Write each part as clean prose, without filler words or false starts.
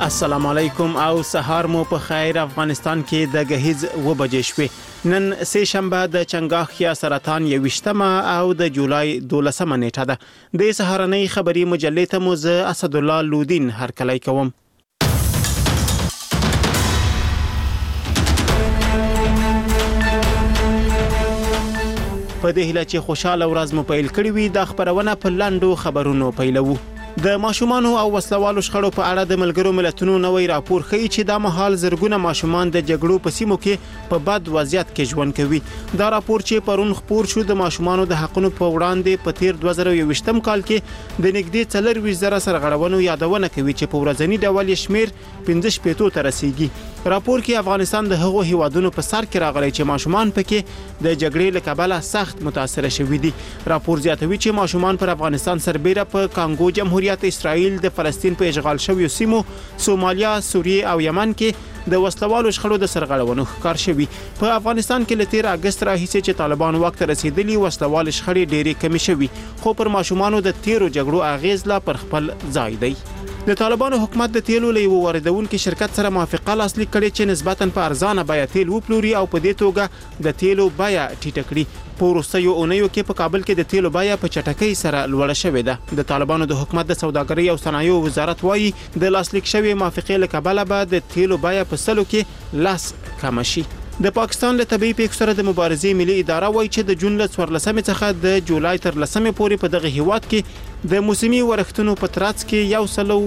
السلام علیکم او سهار مو په خیر. افغانستان کې د غهیز و بجې شوې. نن سه شنبه د چنګاخ یا سرطان 21 او د جولای 12 نیټه ده. د سهارنۍ خبري مجلې ته مو زه اسد الله لودین هرکلی کوم. په دې هیله چې خوشاله ورځ مو پیل کړی وي د خبرونه په لاندو خبرونو پیلوو. د ماشومان او وسلوالو شخړو په اړه د ملګرو ملتونو نوې راپور ښیي چې د مهال زرګونه ماشومان د جګړو په سیمو کې په بد وضعیت کې ژوند کوي. دا راپور چې پرون خپور شو د ماشومانو د حقونو په وړاندې په تیر 2021 کال کې د نږدې 40,000 سرغړونو یادونه کوي چې په ورځنی ډول شمیر 15 ته رسیدي. راپور کې افغانستان د هغو هیوادونو په سر کې راغلی چې ماشومان پکې د جګړې له کبله سخت متاثر شوي دي. راپور زیاتوي چې ماشومان پر افغانستان سربېره په کانګو جمهوریت اسرائیل د فلسطین په اشغال شویو سیمو سومالیا، سوریه او یمن کې د وسلوالو شخړو د سرغړونو ښکار شوي. په افغانستان کې له 13 اگست راهیسې چې طالبان وخت رسیدلی وسلوال شخړې ډېرې کمی شوي، خو پر ماشومانو د تیرو جګړو اغیز لا پر خپل ځای دی. د طالبانو حکومت د تیلو له واردونکو شرکت سره موافقه لاسلیک کړې چې نسبتاً په ارزانه بیه تیل وپلوري او په دې توګه د تیلو بیه ټیټه کړي. په وروستیو اونیو کې په کابل کې د تیلو بیه په چټکۍ سره لوړه شوې ده. د طالبانو د حکومت د سوداګرۍ او صنایعو وزارت وایي د لاسلیک شوی موافقې له کبله به د تیلو بیه په سلو کې لاس کم شي. د پاکستان له طبي پیښو سره د مبارزې ملي اداره وایي چې د جون له 14 څخه د جولای تر 10 پورې په دغه هیواد کې د موسمي ورښتونو په ترڅ کې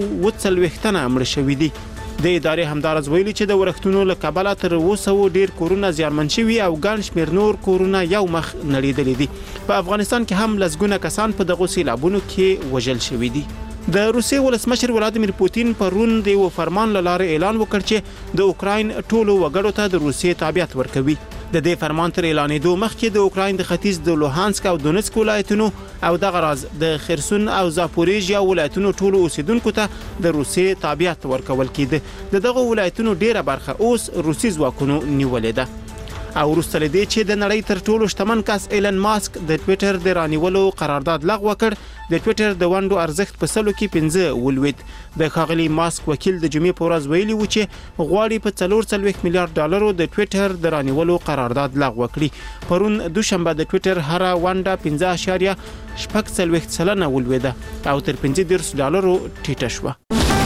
140 مړ شوي دي. د ادارې همدارز ویلي چې د ورښتونو له کبله تر اوسه ډیر کورونه زیانمن شوي او ګڼ شمېر نور کورونه یو مخ نړېدلي دي. په افغانستان کې هم لسګونه کسان په دغو سیلابونو کې وژل شوي دي. د روسیې ولسمشر ولادیمیر پوتین پرون د یو فرمان لاره اعلان وکړ چې د اوکراین ټولو وګړو ته د روسیې تابعیت ورکوي. د دې فرمان تر اعلانېدو مخکې د اوکراین د ختیځ د لوهانسک او دونیتسک ولایتونو او دغه راز د خرسون او زاپوریژیا ولایتونو ټولو اوسیدونکو ته د روسیې تابعیت ورکول کېده. د دغه ولایتونو ډیره برخه اوس روسي ځواکونو نیولې ده. او وروسته له دې چې د نړۍ تر ټولو شتمن کس ایلن ماسک د ټویټر د رانیولو قرارداد لغوه کړ، د ټویټر د ونډو ارزښت په سلو کې 15 ولوید. د ښاغلي ماسک وکیل د جمعې په ورځ ویلي و چې غواړي په 440 میلیارډ ډالرو د ټویټر د رانیولو قرارداد لغوه کړي. پرون دوشنبه د ټویټر هر ونډه 15.46 ولویده او تر 50 ډالرو ټیټه شوه.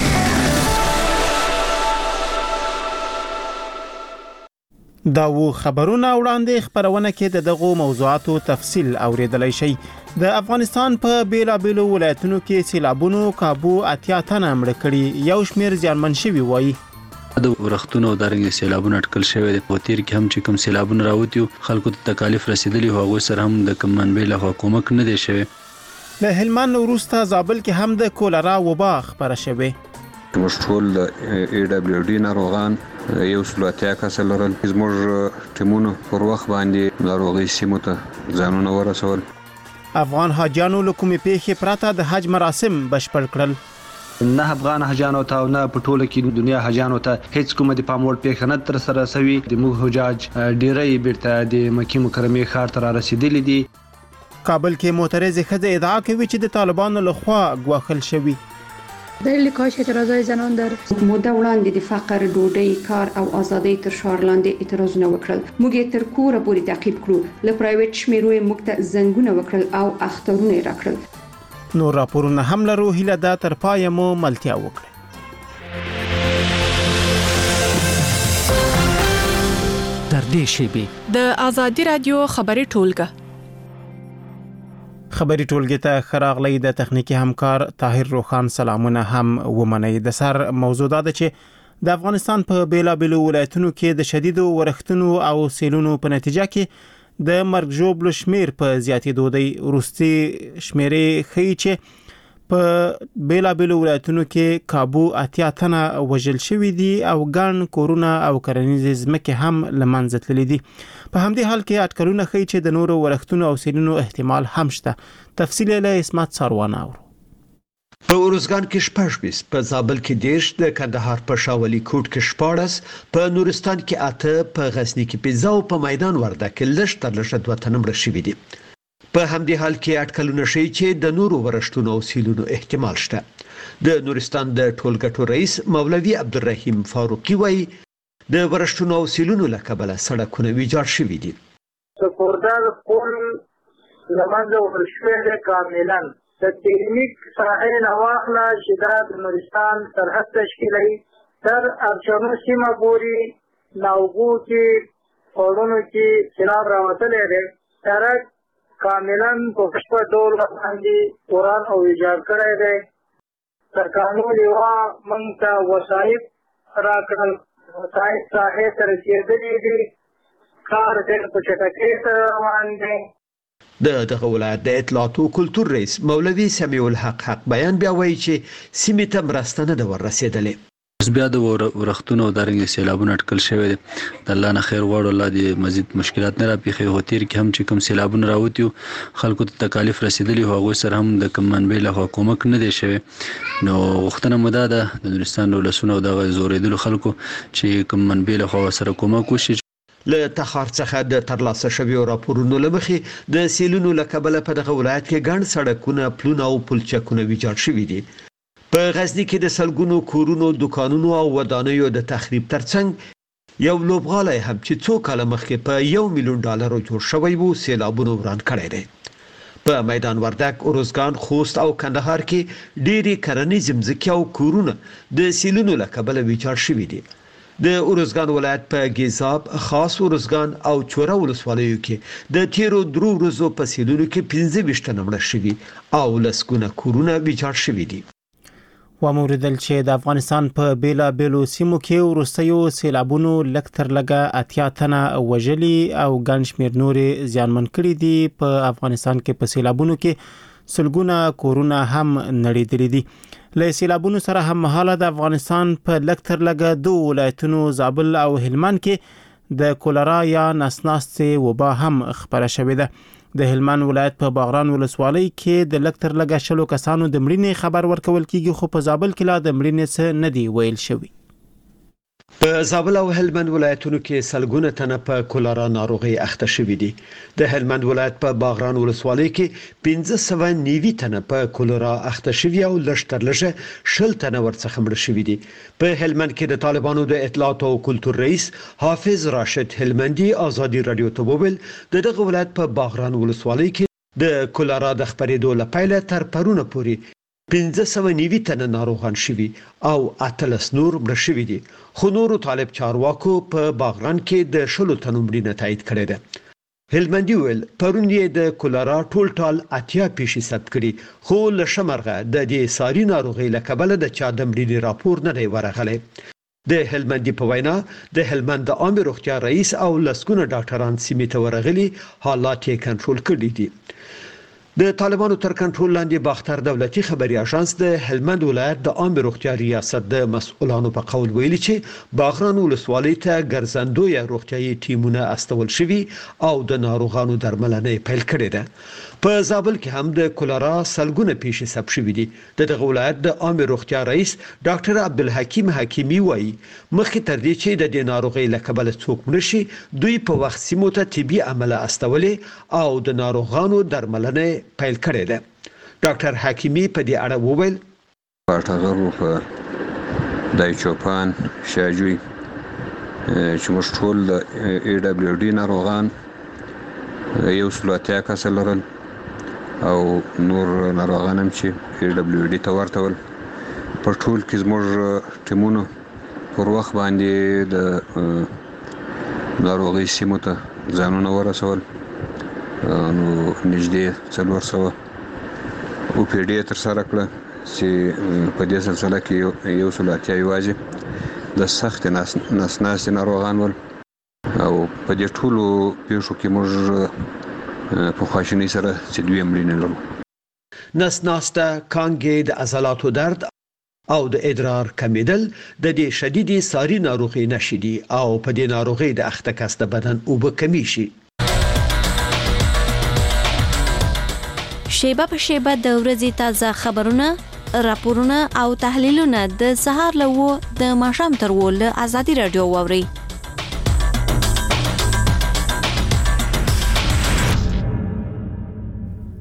دا و خبرونه وړاندې خبرونه کې د دغو موضوعاتو تفصیل اوریدلای شي. د افغانستان په بیلابیلو ولایتونو کې سیلابونو کابو 80 تنه مړ کړي، یو شمېر زیانمن شوي وایي. د ورښتونو دارنګ سیلابونه اټکل شوی دی. په تیر کې هم چې کوم سیلابونه راوتی خلکو ته تکالیف رسیدلی هغه سره هم د کوم منبع له حکومت نه دی شوی. له هلمند وروسته زابل کې هم د کولرا وبا خبره شوه. موږ ټول AWD ناروغان یو سلواتیا کسل لرل. زموږ ټیمونو پر وخت باندې ناروغي سیمو ته ځانونه ورسول. افغان حاجیانو له کومې پیښې پرته د حج مراسم بشپړ کړل. نه افغان حاجیانو ته نه په ټوله کې دنیا حاجیانو ته هیڅ کومه د پام وړ پیښه نه تر سره شوې. د موږ حجاج ډیرې بیرته د مکې مکرمې ښار ته رسیدلي دي. کابل کې معترض ښځه ادعا کوي چې د طالبانو لخوا ګواښل شوی. دلیل کاهش اعتراضای زنان در مدت وړاندې د فقر، ډوډۍ، کار او ازادۍ تر شعار لاندې اعتراضونه وکړل. موږ یې تر کوره پورې تعقیب کړو. له پرایویټ شمیرو یې موږ ته زنګونه وکړل او اخترونه یې راکړل. نور راپورونه هم لرو، هیله ده تر پایه مو ملتیا وکړئ. در دې شیبې د آزادي رادیو خبري ټولګه خبري ټولګه ته خراغلی د تخنیکی همکار طاهر روخان سلامونه هم ومني. د سر موضوع ده چې د افغانستان په بیلابیلو ولایتونو کې د شدیدو ورښتونو او سیلونو په نتیجه کې د مرګ ژوبلو شمیر په زیاتېدو دی. وروستي شمیرې ښیي چې په بیلابیلو ولایتونو کې کابو 80 تنه وژل شوي دي او ګڼ کورونه او کرنیزې ځمکې هم له منځه تللي دي. په همدې حال کې اټکلونه ښیي چې د نورو ورښتونو او سیلونو احتمال هم شته. تفصیل له اسمت ساروان اورو. په اورزګان کې 14، په زابل کې 10، د کندهار په شاولي کوټ کې 14، په نورستان کې 8، په غزنی کې 15 او په میدان ورده کې لږ تر لږه 2 تنه مړه شوي دي. په همدې حال کې اټکلونه ښیي چې د نورو ورښتونو او سیلونو احتمال شته. د نورستان د ټولګټو رئیس مولوي عبدالرحیم فاروقي وایي د ورښتونو او سیلونو له کبله سړکونه ویجاړ شوي دي. سپوردار پل لمنځه وړل شوی دی کاملا. د تکنیک ساحې نه واخله چې دا د نورستان سرحد تشکیلوي تر ارچنو سیمه پورې ناوګو کې پوړونو کې سیلاب راوتلی دی. سړک کاملا په بشپړ ډول باندې وران او ویجاړ کړی دی. سرکانو لیوا موږ ته وسایط راکړل، وسایط ساحې ته رسېدلي دي، کار ډېر په چټکۍ سره روان دی. د دغه ولایت د اطلاعات او کلتور رئیس مولوي سمیع الحق حق بیان بیا وایي چې سیمې ته مرسته نه ده وررسېدلې. اوس بیا د ورښتونو او دارنګ سیلابونه اټکل شوی دی. د الله نه خیر غواړو، الله دې مزید مشکلات نه راپېښوي. خو تېر کې هم چې کوم سیلابونه راوتي خلکو ته تکالیف رسېدلي وو، هغوی سره هم د کوم منبع لخوا کومک نه دی شوی. نو غوښتنه مو دا ده د نورستان د ولسونو او دغه زورېدلو خلکو چې کوم منبع لخوا ورسره کومک وشي. له تخار څخه د ترلاسه شویو راپورونو له مخې د سیلونو له کبله په دغه ولایت کې ګڼ سړکونه، پلونه او پلچکونه ویجاړ شوي دي. په غزنی کې د سلګونو کورونو، دکانونو او ودانیو د تخریب ترڅنګ یو لوبغالی هم چې څو کاله مخکې په $1 میلیون جوړ شوی وو سیلابونو وران کړی دی. په میدان وردک، ارزګان، خوست او کندهار کې ډېری کرنیز ځمکې او کورونه د سیلونو له کبله ویجاړ شوي دي. د ارزګان ولایت په ګیزاب، خاص ارزګان او چوره ولسوالیو کې د تیرو 3 ورځو په سیلونو کې 25 تنه مړه شوي او لسګونه کورونه ویجاړ شوي دي. وموردل چې د افغانستان په بیلابیلو سیمو کې وروستیو سیلابونو لږ تر لږه 80 تنه وژلي او ګڼ شمېر نورې زیانمن کړي دي. په افغانستان کې په سیلابونو کې سلګونه کورونه هم نړېدلي دي. له سیلابونو سره هم مهاله د افغانستان په لږ تر لږه 2 ولایتونو زابل او هلمند کې د کولرا یا نسناستې وبا هم خپره شوې ده. د هلمند ولایت په باغران ولسوالۍ کې د لږ تر لږه 100 کسانو د مړینې خبر ورکول کیږي، خو په زابل کې لا د مړینې څه نه دی ویل شوی. په زابل او هلمند ولایتونو کې سلګونه تنه په کولرا ناروغي اخته شوي دي. د هلمند ولایت په باغران ولسوالۍ کې 1590 تنه په کولرا اخته شوي او لږ تر لږه 10 تنه ورڅخه مړه شوي دي. په هلمند کې د طالبانو د اطلاعات او کلتور رئیس حافظ راشد هلمندي ازادي رادیو ته وویل دغه ولایت په باغران ولسوالۍ کې د کولرا د خپرېدو لپاره تر پرونه پورې 1590 تنه ناروغان شوي او 18 نور مړه شوي دي. خو نورو طالب چارواکو په باغران کې د 10 تنو مړینه تایید کړې ده. هلمندي ویل پرون یې د کولرا ټول 80 پیښې ثبت کړي، خو له شمرغه د دې ساري ناروغي له کبله د چا د مړینې راپور نه دی ورغلی. د هلمندي په وینا د هلمند د عامه روغتیا رئیس او لسګونه ډاکټران سیمې ته ورغلي، حالات یې کنټرول کړي دي. د طالبانو تر کنټرول لاندې باختر دولتي خبري اژانس د هلمند ولایت د عامه روغتیا ریاست د مسؤلانو په قول ویلي چې باغران ولسوالۍ ته ګرځندوی روغتیايي ټیمونه استول شوي او د ناروغانو درملنه پیل کړې ده. په زابل کې هم د کولرا سلګونه پیښې ثبت شوې دي. دغه ولایت د عامه روغتیا رئیس ډاکټر عبدالحکیم حکیمی وایي مخکې تر دې چې د دې ناروغۍ له کبله څوک مړه شي، دوی په وخت سیمو ته طبي عمله استولې او د ناروغانو درملنه پیل کړې ده. ډاکټر حکیمی په دې اړه وویل پټغرو په دای چوپان شاجوی چې موږ ټول د AWD ناروغان یو سلواتیا کسه لرل او نور ناروغان هم چې AWD ته ورته ول. په ټول کې زموږ ټیمونو پر وخت باندې د ناروغي سیمو ته ځانونه ورسول. نو نږدې 400 OPD تر سره کړه چې په دې سلسله کې یو سلواتیا یوازې د سخت نسناستې ناروغان ول او په دې ټولو پیښو کې موږ په خواشینۍ سره چې 2 مړینې لرو. نسناسته، کانګې، د عضلاتو درد او د ادرار کمیدل د دې شدیدې ساري ناروغي نښې دي او په دې ناروغي د اخته کس د بدن اوبه کمی شي. شیبه په شیبه د ورځې تازه خبرونه، راپورونه او تحلیلونه د سهار له د ماښام تر له ازادي رادیو واوري.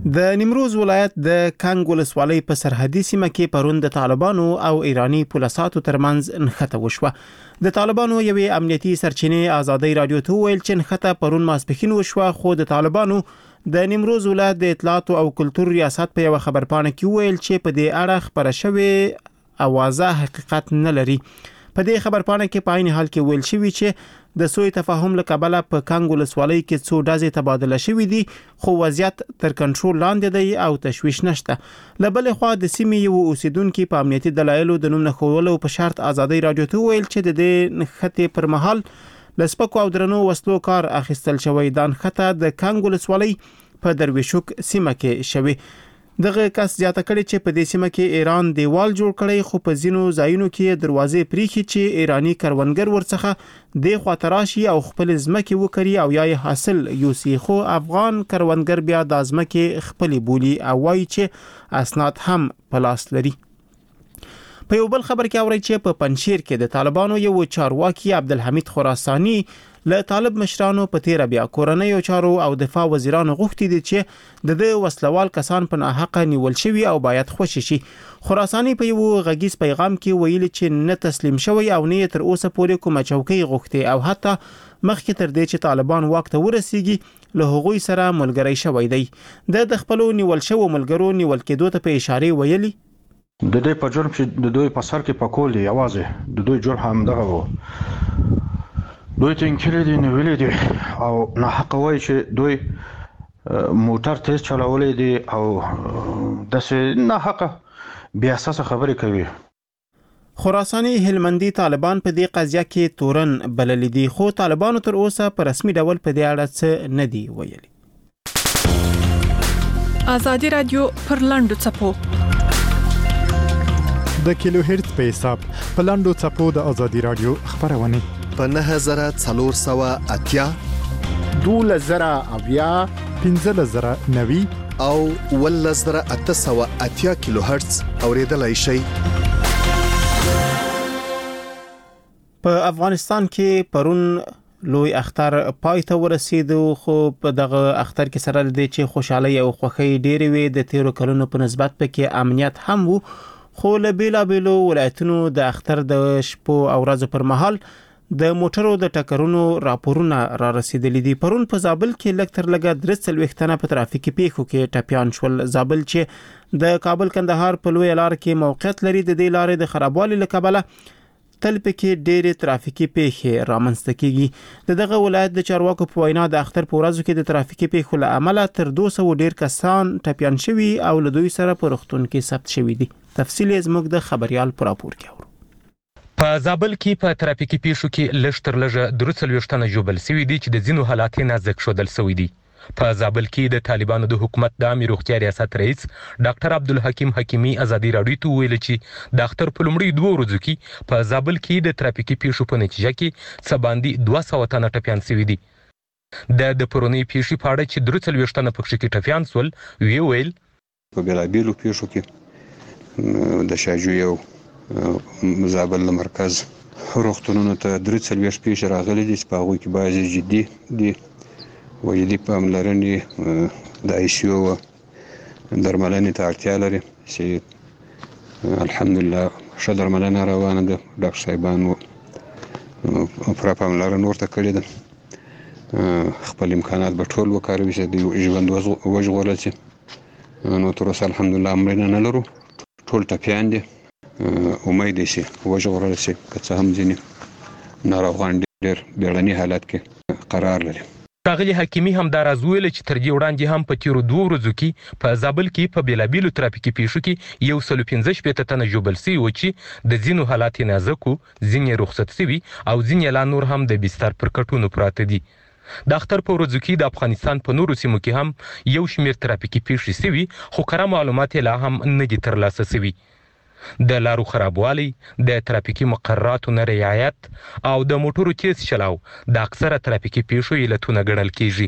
د نیمروز ولایت د کانګ ولسوالۍ په سرحدي سیمه کې پرون د طالبانو او ایرانی پولیساتو ترمنځ نښته وشوه. د طالبانو یوې امنیتي سرچینې آزادۍ رادیو ته ویل چې نښته پرون ماسپښین وشوه، خو د طالبانو د نیمروز ولایت د اطلاعات او کلتور ریاست په یو خبرپاڼه کې ویل چې په دې اړه خبره شوې اوازه حقیقت نه لري. په دې خبرپاڼه کې په عین حال کې ویل شوی چې د سوء تفاهم له کبله په کانګ ولسوالۍ کې څو ډزې تبادله شوې دي، خو وضعیت تر کنټرول لاندې دی او تشویش نشته. له بلې خوا د سیمې یو اوسیدونکو په امنیتي دلایلو د نوم نښولو په شرط آزادۍ رادیو ته ویل چې د دې نښتې پر مهال له سپکو او درنو وسلو کار اخیستل شوی. دا نښته د کانګ ولسوالۍ په درویشوک سیمه کې شوی. دغه کس زیاته کړي چې په دې سیمه کې ایران دیوال جوړ کړي، خو په ځینو ځایونو کې دروازې پریخي چې ایرانی کروندګر ورڅخه د خاطراشي او خپل ځمکې وکړي او یا حاصل یوسي، خو افغان کروندګر بیا د ځمکې خپل بولی او وایي چې اسناد هم په لاس لري. په یو بل خبر کې اوري چې په پنشیر کې د طالبانو یو چارواکي عبدالحمید خراسانی له طالب مشرانو په تیر بیا کورنۍ چارو او دفاع وزیرانو غوښتي دي چې د وسلوال کسان په ناحقه نیول شوی او باید خوشی شي. خراسانی په یو غږیز پیغام کې ویلي چې نه تسلیم شوی او نه تر اوسه پورې کومه چوکۍ غوښتي او حتی مخکې تر دې چې طالبان واک ته ورسیږي له هغوی سره ملګری شوی دی. د خپل نیول شو ملګرو نیول کېدو ته په اشاره ویلي د دې په جرم چې د دوی په سر کې پکول دی یوازې د دوی جرم هم دغه وو. دوی ته انکړي دي نیولې دي او نه حق وایي چې دوی موټر تیز چلولې دي او داسې نه حق بیا اساس خبرې کوي. خراسانی هلمندي طالبان په دې قضیه کې تورن بللې دي، خو طالبانو تر اوسه په رسمي ډول په دې اړه څه نه دی ویلي. آزادي رادیو پر لاندو چپو د کیلو هرتز په حساب په لاندو چپو د آزادي رادیو خبرونه په 9480 12090 15090 او 11880 کیلو هرتز اوریدلای شئ. په افغانستان کې پرون لوی اختر پای ته ورسیدو، خو په دغه اختر کې سره د چې خوشحالي او خوښي ډېرې وي. د تیرو کلونو په نسبت پکې امنیت هم وو، خو له بیلابیلو ولایتونو د اختر د شپو او ورځو پر مهال د موټرو د ټکرونو راپورونه را رسیدلي دي. پرون په زابل کې لږ تر لږه 3 تنه په ترافیکي پیښو کې ټپیان شول. زابل چې د کابل کندهار په لوی لار کې موقعیت لري، د دې لارې د خرابوالي له کبله تل پکې ډېرې ترافیکي پیښې رامنځته کیږي. دغه ولایت د چارواکو په وینا د اختر په ورځو کې د ترافیکي پیښو له امله تر 200 ډېر کسان ټپیان شوي او له دوی سره په روغتون کې ثبت شوي دي. تفصیل زموږ د خبريال پر راپور کې اورو. په زابل کې په ترافیکي پیښو کې لږ تر لږه 3 تنه ژوبل شوي دي چې د ځینو حالات نازک شودل شوي دي. په زابل کې د طالبانو د حکومت د عامه روغتیا ریاست رئیس ډاکټر عبدالحکیم حکیمی آزادي رادیو ته ویل چې د اختر په لومړي 2 ورځو کې په زابل کې د ترافیکي پیښو په نتیجه کې څه باندې 200 تنه ټپیان شوي دي. د پرونی پیښې په اړه چې 3 تنه پکې کې ټپیان سول ویل په بلابیلو پیښو کې د شاجوی او زابل مرکز روغتونونو ته 3 پیښې راغلي دي چې په هغوی کې بعضې جدي دي و جدي پاملرنې د آی سی او درملنې ته اړتیا لري چې الحمدلله ښه درملنه روانه ده. ډاکټر صاحبانو پوره پاملرنه ورته کړې ده. خپل امکانات به ټول وکاروي چې د ژوند وژغورل شي. نو تر اوسه الحمدلله مړینه نه لرو، ټول ټپیان دي. امید شي وژغورل شي، که څه هم ځینې ناروغان ډېر بیړني حالت کې قرار لري. ښاغلي حکیمي هم دا راز ویل چې تر دې وړاندې هم په تیرو 2 ورځو کې په زابل کې په بیلابیلو ترافیکي پیښو کې 115 تنه ژوبل شوي و چې د ځینو حالات نازک وو، ځینې رخصت شوي او ځینې لا نور هم د بستر پر کټونو پراته دي. د اختر په ورځو کې د افغانستان په نورو سیمو کې هم یو شمېر ترافیکي پیښې شوي، خو کره معلومات لا هم نه دي ترلاسه شوي. د لارو خرابوالی، د ترافیکي مقرراتو نه رعایت او د موټرو تیز چلاو د اکثره ترافیکي پیښو علتونه ګڼل کیږي.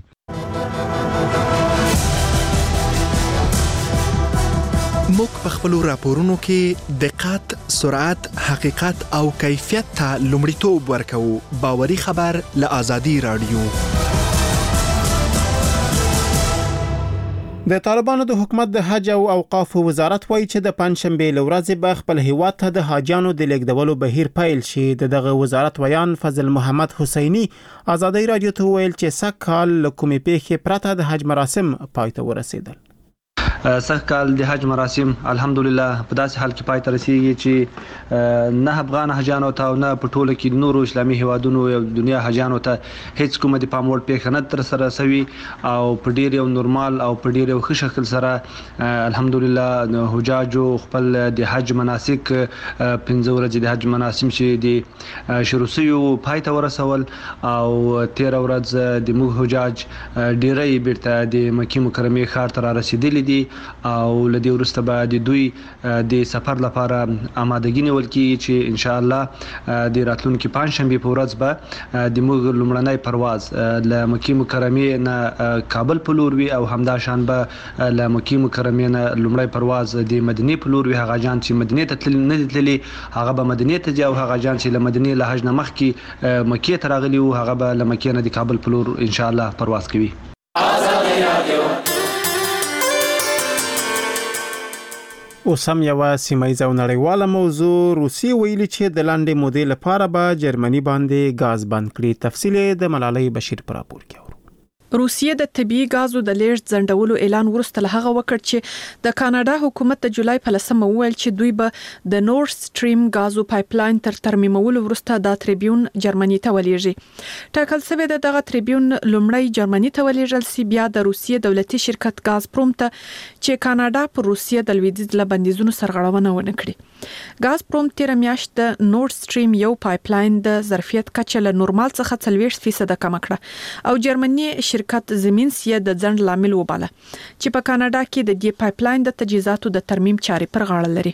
موږ په خپلو راپورونو کې دقت، سرعت، حقیقت او کیفیت ته لومړیتوب ورکوو. باوري خبر له آزادي رادیو. د طالبانو د حکومت د حج او اوقاف وزارت وایي چې د پنځشنبه له ورځې به خپل هیواد ته د حاجیانو د لیږدولو بهیر پیل شي. دغه وزارت ویان فضل محمد حسینی آزادی رادیو ته ویل چې سږ کال له کومې پیښې پرته د حج مراسم پای ته ورسېدل. سږ کال د حج مراسم الحمدلله په داسې حال کې پای ته رسیږي چې نه افغان حاجیانو ته او نه په ټوله کې نورو اسلامي هیوادونو او دنیا حاجیانو ته هیڅ کومه د پام وړ پیښه نه تر سره شوې او په ډیر یو نورمال او په ډیر یو ښه شکل سره الحمدلله حجاجو خپل د حج مناسک 15 ورځې د حج مراسم چې د شروع شوي پای ته ورسول او 13 ورځ د موږ حجاج ډیرې بیرته د مکې مکرمه ښار ته رسیدلي دي او لدی ورسته به د دوی د سفر لپاره آمادګي نیول کیږي چې ان شاء الله د راتلونکي پنځشنبه په ورځ به د موږ لومړنی پرواز له مکې مکرمه نه کابل په لور وي او همدا شان به له مکې مکرمه نه لومړی پرواز د مدینه په لور وي. هغه جان چې مدینه ته نه تللی هغه به مدینه ته ځي او هغه جان چې له مدینه له حج نه مخکې مکې ته راغلی او هغه به له مکې نه د کابل په لور ان شاء الله پرواز کوي. اوس هم یو سیمایي او نړیواله موضوع. روسیې ویلي چې د لاندې مودې لپاره به جرمني باندې غاز بند کړي. تفصیل د ملالۍ بشیر پر راپور کې. روسیې د طبي غازو د لیږد ځنډولو اعلان وروسته له هغه وکړ چې د کاناډا حکومت د جولای په 10 وویل چې دوی به د نورث سټریم غازو پایپلاین تر ترمیمولو وروسته د تریبیون جرمني ته ولېږي. ټاکل شوی د دغه تریبیون لومړی جرمني ته ولېږل سی بیا د روسیې دولتي شرکت غاز پروم ته چې کاناډا پر روسیې د لویدیځ له بندیزونو سرغړونه ونه کړي. غاز پروم تیر میاشت د نورث سټریم یو پایپلاین د ظرفیت کچه له نورمال څخه 40% کم کړه او جرمني شرکت زمینس یې د ځنډ لامل وباله چې په کاناډا کې د دې پایپلاین د تجهیزاتو د ترمیم چارې پر غاړه لري.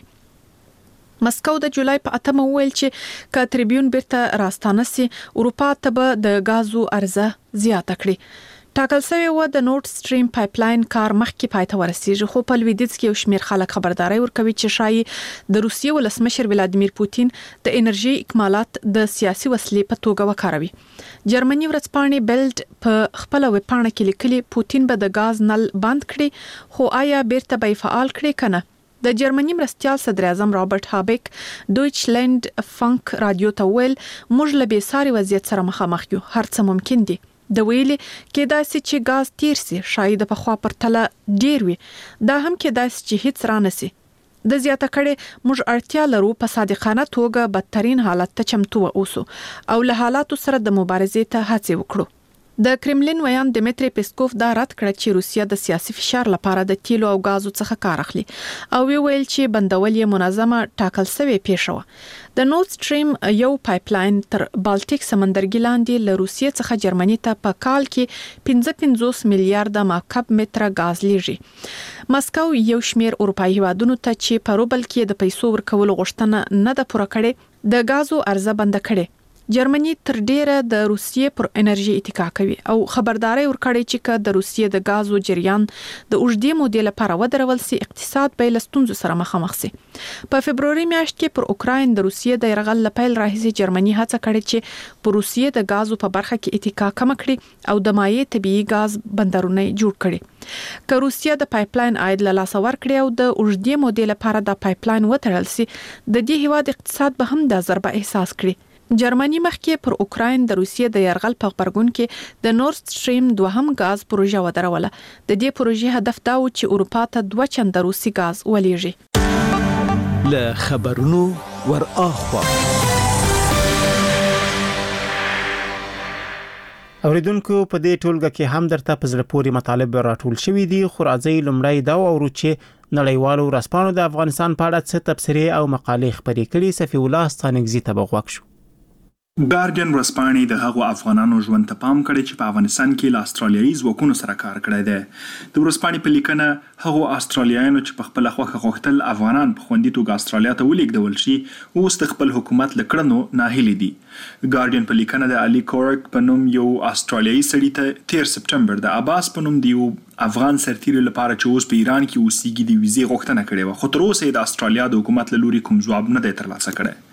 مسکو د جولای په 8 وویل چې ک تریبیون بیرته راستانه سي اروپا ته به د غازو عرضه زیاته کړي. ټاکل شوی و د نورث سټریم پایپلاین کار مخکې پای ته ورسیږي خو په لویدیځ کې یو شمېر خلک خبرداري ورکوي چې شایي د روسیې ولسمشر ولادیمیر پوتین د انرژي اکمالات د سیاسي وسیلې په توګه وکاروي. جرمني ورځپاڼې بیلډ په خپل ویبپاڼه کې لیکلي پوتین به د غاز نل بند کړي خو آیا بیرته به فعال کړي کنه. د جرمني مرستيال صدر اعظم رابرټ هابیک دویچلند فانک رادیو ته ویل موږ له بیساري وضعیت سره مخامخ یو هر څه ممکن دي. د ویلي کېدای شي چې غاز تیر سي شاید په خوا پر تله ډیر وي دا هم کېدای شي چې هیڅ رانسي. د زیاته کړي موږ اړتیا لرو په صادقانه توګه بدترین حالت ته چمتو اوسو او له حالاتو سره د مبارزې ته هڅه وکړو. د کرملین ویان دمیتری پیسکوف دا رد کړ چې روسیا د سیاسي فشار لپاره د تیلو او غازو څخه کار اخلي او ویل چې بندول یې منظمه ټاکل شوی پیښه و. د نورث سټریم یو پایپلاین تر بالټیک سمندرګي لاندې له روسیې څخه جرمني ته په کال کې 55 میلیارډ مکعب متره غاز لیږي. مسکو یو شمېر اروپایي هیوادونو ته چې په روبل کې د پیسو ورکول غوښتنه نه ده پوره کړې د غازو عرضه بند کړي. جرمني تر ډیره د روسیې پر انرژي اتکا کوي او خبرداري ورکړي چې د روسیې د غازو جریان د اوږدې مودې لپاره ودرول سي اقتصاد به له ستونزو سره مخامخ سي. په فبرवरी میاشت کې پر اوکراین د روسیې د يرغل لپاره راهیسي جرمني هڅه کړې چې پر روسیې د غازو په برخه کې اتکا کم کړي او د مایع طبيعي غاز بندرونه جوړ کړي. که روسیې د پایپلاین عاید له لاس ورکړي او د اوږدې مودې لپاره د پایپلاین وتړل سي د دې هیواد اقتصاد به هم د ضربه احساس کړي. جرمني مخکې پر اوکراین د روسیې د يرغل په خبرګون کې د نورث سټریم دوهم غاز پروژه ودروله. د دې پروژې هدف دا و چې اروپا ته 2 چنده روسي غاز ولېږي. له خبرونو ور اخوا اوریدونکو په دې ټولګه کې هم درته په زړه پورې مطالب راټول شوي دي خو راځي لومړی دا وورو چې نړیوالو ورځپاڼو د افغانستان په اړه څه تبصرې او مقالې خپرې کړي. صفي الله ستانګزي ته بغوښ شو. ګارډین ورځپاڼې د هغو افغانانو ژوند ته پام کړی چې په افغانستان کې له استرالیایي ځواکونو سره کار کړی دی. د ورځپاڼې په لیکنه هغو استرالیایانو چې په خپله خوښه غوښتل افغانان په خوندي توګه استرالیا ته ولېږدول شي اوس د خپل حکومت له کړنو ناهیلي دي. ګارډین په لیکنه د علي کورک په نوم یو استرالیایي سړي ته 13 سپټمبر د عباس په نوم د یو افغان سرتیري لپاره چې اوس په ایران کې اوسېږي د ویزې غوښتنه کړې وه خو تر اوسه یې د استرالیا د حکومت له لوري کوم ځواب نه دی ترلاسه کړی.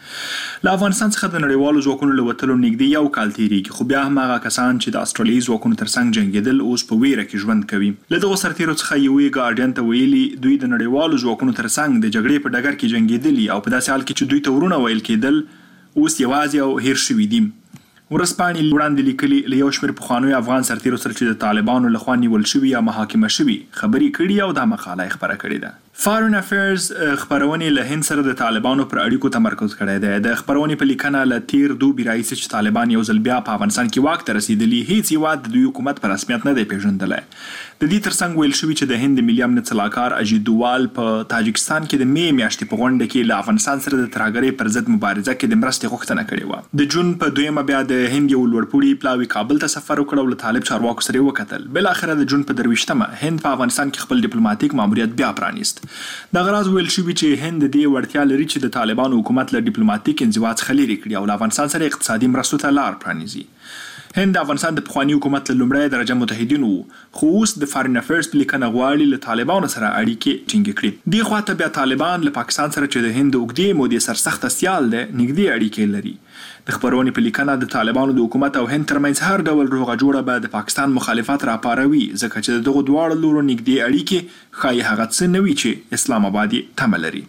له افغانستان څخه د نړیوالو ځواکونو له وتلو نږدې یو کال تیریږي، خو بیا هم هغه کسان چې د استرالیایي ځواکونو ترڅنګ جنګېدل اوس په ویره کې ژوند کوي. له دغو سرتیرو څخه یوې ګارډین ته ویلي دوی د نړیوالو ځواکونو ترڅنګ د جګړې په ډګر کې جنګېدلي او په داسې حال کې چې دوی ته ورونه ویل کېدل اوس یوازې او هیر شوي دي. ورځپاڼې وړاندې لیکلي له یو شمېر پخوانیو افغان سرتیرو سره چې د طالبانو لخوا نیول شوي یا محاکمه شوي خبرې کړي او دا مقاله یې خپره کړې ده. فارن افیرز خبرونې له هند سره د طالبانو پر اړیکو تمرکز کړی دی. د خبرونې په لیکنه له تیر دوبي راهیسې چې طالبان یو ځل بیا په افغانستان کې واک ته رسېدلي هیڅ هېواد د دوی حکومت په رسمیت نه دی پیژندلی. د دې ترڅنګ ویل شوي چې د هند د ملي امنیت سلاکار اجیت دووال په تاجکستان کې د مې میاشتې په غونډه کې له افغانستان سره د ترهګرۍ پر ضد مبارزه کې د مرستې غوښتنه کړې وه. د جون په 2 بیا د هند یو لوړپوړي پلاوي کابل ته سفر وکړ او له طالب چارواکو سره یې وکتل. بالاخره د جون په 23 هند په افغانستان کې خپل ډیپلوماټیک ماموریت بیا پرانیست. دغه راز ویل شوي چې هند د دې وړتیا لري چې د طالبانو حکومت له ډیپلوماټیک انزوا څخه لرې کړي او له افغانستان سره اقتصادي مرستو ته لار پرانیزي. هند د افغانستان د پخواني حکومت له لومړۍ درجه متحدین وو، خو اوس د فارن افیرز په لیکنه غواړي له طالبانو سره اړیکې ټینګې کړي. دې خواته بیا طالبان له پاکستان سره چې د هند د اوږدې مودې سرسخته سیال دی نږدې اړیکې لري. د خبرونې په لیکنه د طالبانو د حکومت او هند ترمنځ هر ډول روغه جوړه به د پاکستان مخالفت راپاروي، ځکه چې د دغو دواړو لورو نږدې اړیکې ښایي هغه څه نه وي چې اسلام آباد یې تمه لري.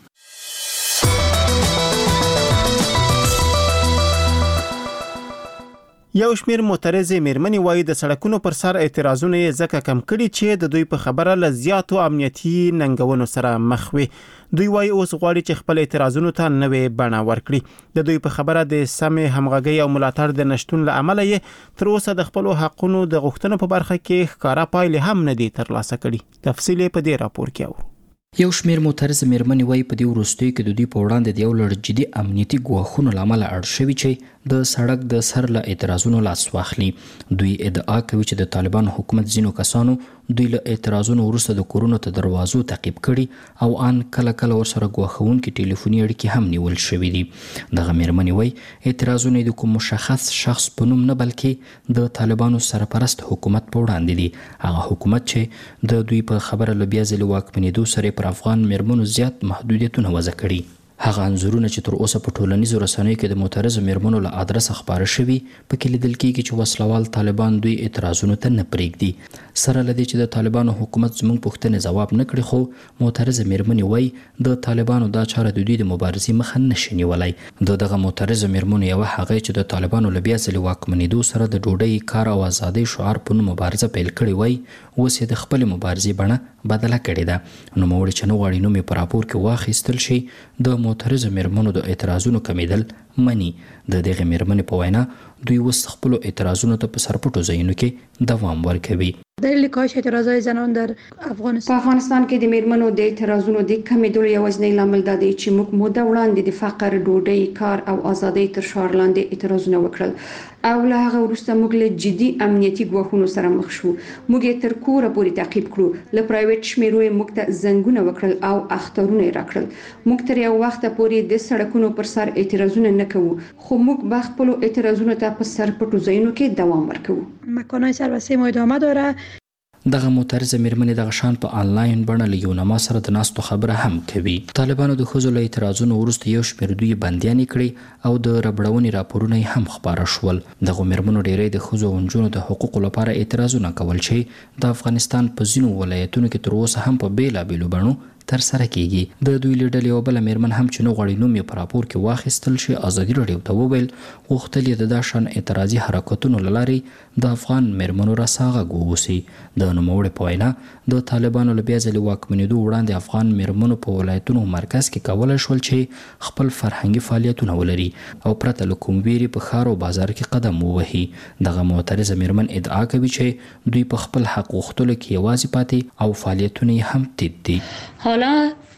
یو شمیر معترضې میرمنې وایي د سړکونو پر سر اعتراضونه یې ځکه کم کړي چې د دوی په خبره له زیاتو امنیتي ننګونو سره مخ وي. دوی وایي اوس غواړي چې خپل اعتراضونو ته نوې بڼه ورکړي. د دوی په خبره د سمې همغږۍ او ملاتړ د نشټون له امله یې تر اوسه د خپلو حقونو د غوښتنو په برخه کې ښکاره پایلې هم نه دي ترلاسه کړي. تفصیل یې په دې راپور کې اورو. یو شمیر معترض میرمنې وایي په دې وروستیو کې د دوی په وړاندې د یو لړ جدي امنیتي ګواښونو له امله اړ شوي چې د سړک د سر له اعتراضونو لاس واخلي. دوی ادعا کوي چې د طالبانو حکومت ځینو کسانو دوی له اعتراضونو وروسته د کورونو ته دروازو تعقیب کړي او ان کله کله ورسره ګواښونکي ټلیفوني اړیکې هم نیول شوي دي. دغه میرمنې وایي اعتراضونه د کوم مشخص شخص په نوم نه بلکې د طالبانو سرپرست حکومت په وړاندې دي، هغه حکومت چې د دوی په خبره له بیا ځلې واکمنېدو سره پر افغان میرمنو زیات محدودیتونه وضع کړي. هغه انځورونه چې تر اوسه په ټولنیزو رسنیو کې د معترضو میرمنو له ادرسه خپاره شوي پکې لیدل کېږي چې وسلوال طالبان دوی اعتراضونو ته نه پرېږدي. سره له دې چې د طالبانو حکومت زموږ پوښتنې ځواب نه کړي، خو معترضه میرمنې وایي د طالبانو دا چاره د دوی د مبارزې مخه نشي نیولی. د دغه معترضو میرمنو یوه هغه چې د طالبانو له بیا ځلې واکمنېدو سره د ډوډۍ، کار او ازادۍ شعار په نوم مبارزه پیل کړې وای، اوس یې د خپلې مبارزې بڼه بدله کړې ده. نوموړې چې نه غواړي نوم یې په راپور کې واخیستل شي د معترضو میرمنو د اعتراضونو کمیدل مني. د دغه میرمنې په وینا دوی اوس خپلو اعتراضونو ته په سرپټو ځایونو کې دوام ورکوي. دلیل کاهش اعتراضهای زنان در افغانستان کې د میرمنو د اعتراضونو د کمیدلو یوازینی لامل دا دی چې موږ موده وړاندې د فقر، ډوډۍ، کار او ازادۍ تر شعار لاندې اعتراضونه وکړل او له هغه وروسته موږ له جدي امنیتي ګواښونو سره مخ شو. موږ یې تر کوره پورې تعقیب کړو، له پرایویټ شمیرو یې موږ ته زنګونه وکړل او اخترونه یې راکړل. موږ تر یو وخته پورې د سړکونو پر سر اعتراضونه نه کوو، خو موږ به خپلو اعتراضونو ته په سرپټو ځایونو کې دوام ورکوو. مکانهای سربسته ما ادامه داره. دغه معترضه میرمنې دغه شان په آنلاین بڼه له یونما سره د ناستو خبره هم کوي. طالبانو د ښځو له اعتراضونو وروسته یو شمېر دوی بندیانې کړي او د ربړونې راپورونه یې هم خپاره شول. دغو میرمنو ډیری د ښځو او نجونو د حقوقو لپاره اعتراضونه کول چې د افغانستان په ځینو ولایتونو کې تر اوسه هم په بیلابیلو بڼو تر سره کیږي. د دوی له ډلې یوه بله میرمن هم چې نه غواړي نوم یې په راپور کې واخیستل شي ازادي راډیو ته وویل غوښتل یې د دا شان اعتراضي حرکتونو له لارې د افغان میرمنو رسا غږ واوسي. د نوموړې په وینا د طالبانو له بیا ځلې واکمنېدو وړاندې افغان میرمنو په ولایتونو مرکز کې کولی شول چې خپل فرهنګي فعالیتونه ولري او پرته له کوم ویرې په ښار او بازار کې قدم ووهي. دغه معترضه میرمن ادعا کوي چې دوی په خپل حق غوښتلو کې یوازې پاتې او فعالیتونه یې هم تیت دي. حالا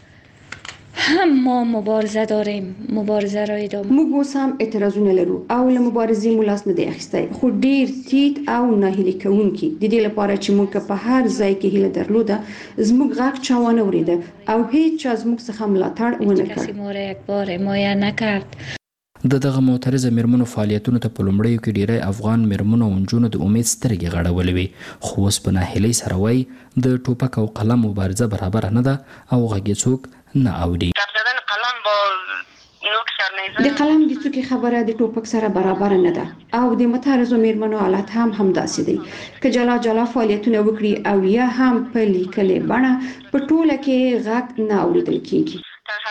هم ما مبارزه داریم، مبارزه را ادامه. موږ اوس هم اعتراضونه لرو او له مبارزې مو لاس نه دی اخیستی، خو ډیر تیت او ناهیلي کوونکي. د دې لپاره چې موږ په هر ځای کې هیله درلوده زموږ غږ چا ونه اورېده او هیڅ چا زموږ څخه ملاتړ ونه کړ. کسی ما را یک بار حمایه نکرد. د دغه معترضه میرمنو فعالیتونو ته په لومړیو کې ډیری افغان میرمنو او نجونو د امید سترګې غړولې وي، خو اوس په ناهیلۍ سره وایي د ټوپک او قلم مبارزه برابره نه ده او غږ یې څوک نه اوري. قلم با د قلم د څوکي خبره د ټوپک سره برابر نه ده او د متعرضو میرمنو حالت هم همداسې دی که جلا فعالیتونه وکړي او یا هم په لیکلې بڼه په ټوله کې غږ نه اوریدل کیږي.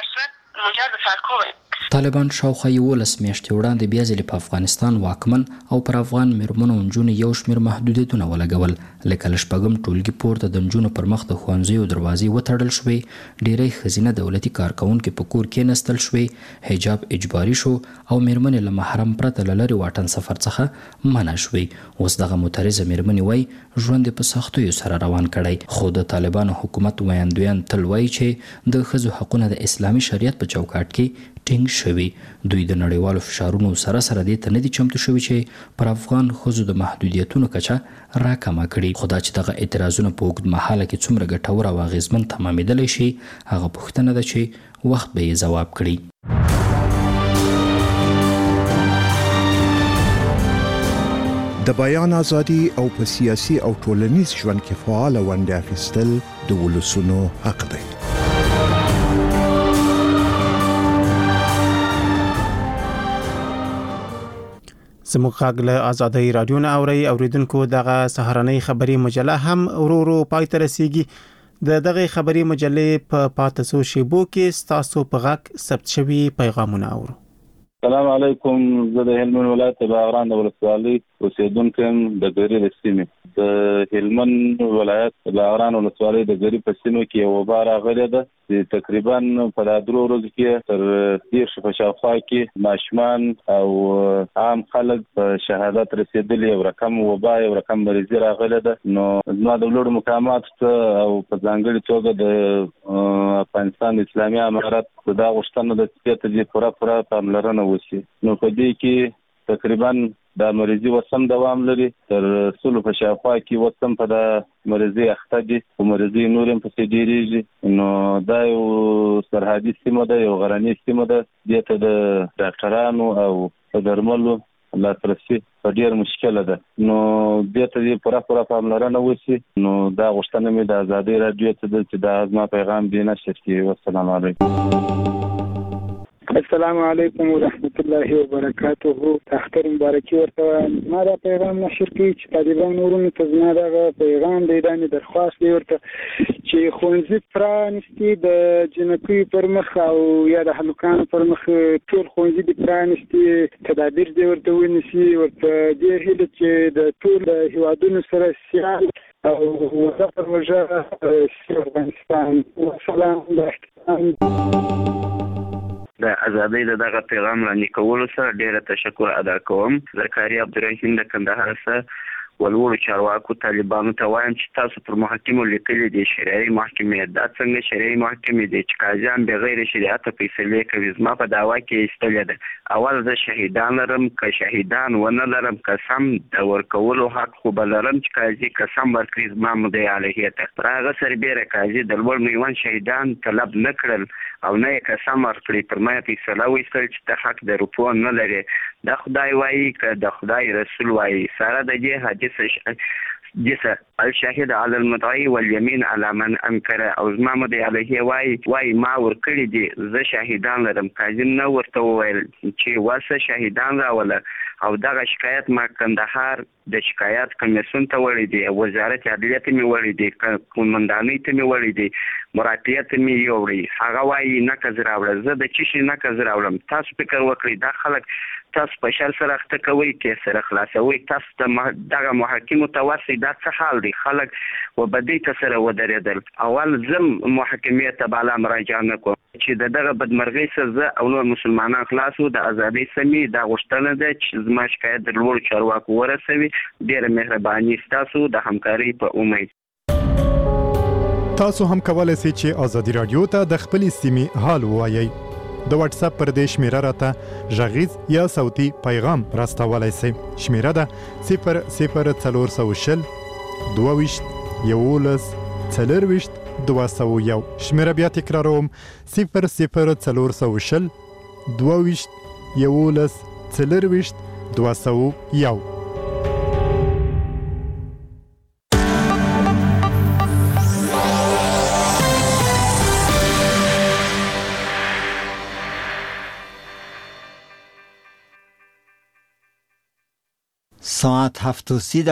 طالبان شاوخوا 11 میاشتې وړاندې بیا ځلې په افغانستان واکمن او پر افغان میرمنو او نجونو یو شمېر محدودیتونه ولګول، لکه له شپږم ټولګي پورته د نجونو پر مخ د ښوونځیو دروازې وتړل شوې، ډیری ښځینه دولتي کارکوونکي په کور کېنستل شوې، حجاب اجباري شو او میرمنې له محرم پرته له لرې واټن سفر څخه منع شوې. اوس دغه معترضه میرمنې وایي ژوند په سختیو سره روان کړی، خو د طالبانو حکومت ویاندویان تل وایي چې د ښځو حقونه د اسلامي شریعت په چوکاټ کې ټینګ شوي. دوی د نړیوالو فشارونو سره دې ته نه دي چمتو شوي چې پر افغان ښځو د محدودیتونو کچه راکمه کړي. خو دا چې دغه اعتراضونه په اوږد مهاله کې څومره ګټور او اغیزمن تمامېدلی شي، هغه پوښتنه ده چې وخت به یې ځواب کړي. د بیان ازادي او په سیاسي او ټولنیز ژوند کې فعال ونډه اخیستل د ولسونو حق دی. زموږ غږ له آزادۍ رادیو نه اوري اوریدونکو. دغه سهارنۍ خبري مجله هم ورو پای ته رسیږي. دغه خبري مجلې په پاتسو شیبو کې ستاسو په غږ ثبت شوي پیغامونه اورو. السلام علیکم، زه د هلمند ولایت باغران د ولسوالۍ اوسیدونکی یم د ګری د سیمې. د هلمند ولایت باغران ولسوالۍ د ګری په سیمه کې یو وبا راغلې ده چې تقریبا په دا 3 ورځو کې تر 10 په شاوخوا کې ماشومان او عام خلک په شهادت رسیدلي، یو رقم وبا یو رقم مریضي راغلې ده. نو زما د لوړ مقامات او په ځانګړي توګه د افغانستان اسلامي امارت دا غوښتنه ده چې ته پوره پاملرنه وشي. نو په دې کې تقریبا دا مریضي وسم دوام لري، تر 100 په شاوخوا کې وسم په دا مریضي اخته دي او مریضي نور هم پسې ډیریږي. نو دا یو سرحدي سیمه ده، یو غرنۍ سیمه ده، دې ته د ډاکټرانو او درملو لاسرسي په ډیر مشکله ده. نو دې ته پوره پاملرنه وشي. نو دا غوښتنه مې د آزادۍ رادیو ته ده چې دا زما پیغام دې نشر کړي. والسلام علیکم. السلام علیکم ورحمت الله وبرکاته. اختر مبارکي ورته ما دا پیغام نشر کړي چې طالبان ورونو ته زما دغه پیغام دی، دا مې درخواست دی ورته چې ښوونځي پرانستي د جنکیو پر مخ او یا د هلکانو پر مخ ټول ښوونځي دي پرانستي، تدابیر دې ورته ونیسي. ورته دې هیله چې د ټول هیوادونو سره سیال او وزه پر وجه افغانستان. والسلام. د ازادۍ دغه پیغام وړاندې کولو سره ډیره تشکر ادا کوم. زکریا عبدالرحیم د کندهار څخه ولوړو چارواکو طالبانو ته وایم چې تاسو پر محاکمو لیکلي دي شرعي محکمې، دا څنګه شرعي محکمې دي چې قاضیان بغیر شریعت فیصلې کوي؟ زما په دعوا کې ایستلې ده. اول زه شهیدان لرم، که شهیدان ونه لرم قسم د ورکولو حق خو به لرم چې قاضي قسم ورکړي زما مدعي علیه ته. پر هغه سربیره قاضي د لوړ میوان شهیدان طلب نه کړل او نه یې قسم ورکړي، پر ما فیصله وایستل چې ته حق د رپو نه لرې. دا خدای وایي که د خدای رسول وایي. سره د دې حدیث جسه الشاهد على المدعي واليمين على من انكر. او زما مدعي علیه وایي ما ورکړي دي، زه شهیدان لرم. قاضي نه ورته وویل چې واسه شهیدان راوله. او دغه شکایت ما کندهار د شکایت کمیسیون ته وړي دي، وزارت عدلیه ته مې وړي دي، قومندانۍ ته مې وړي دي، مراتعیت مې یوړي. هغه وایي نقض راوړه. زه د چی شي نقض راوړم؟ تاسو فکر وکړئ. دا خلک تاسو په شر سره اخته کوي، کې سره خلاصوي، تاسو ته دغه محاکمو ته واسي. دا څه حال دی؟ خلک وبدي ته سره ودرېدل. اول زم محاکمې ته بالا مراجعه نکوم چې دغه بدمرغۍ سره او نور مسلمانان خلاصو د ازادۍ سمې. دا غوښتنه ده چې زما شکایت د لوړ چارواکو ورسوي. ډېره مهرباني ستاسو د همکارۍ په امید. تاسو هم کولای شئ چې آزادي رادیو ته د خپل سیمې حال ووایئ. د واتس اپ پر دې شمیره راته غږیز یا صوتي پیغام راستولای شئ. شمیره ده 00420 22 11 40 201. شمیره بیا تکراروم 00420 22 11 40 201. ساعت 7:30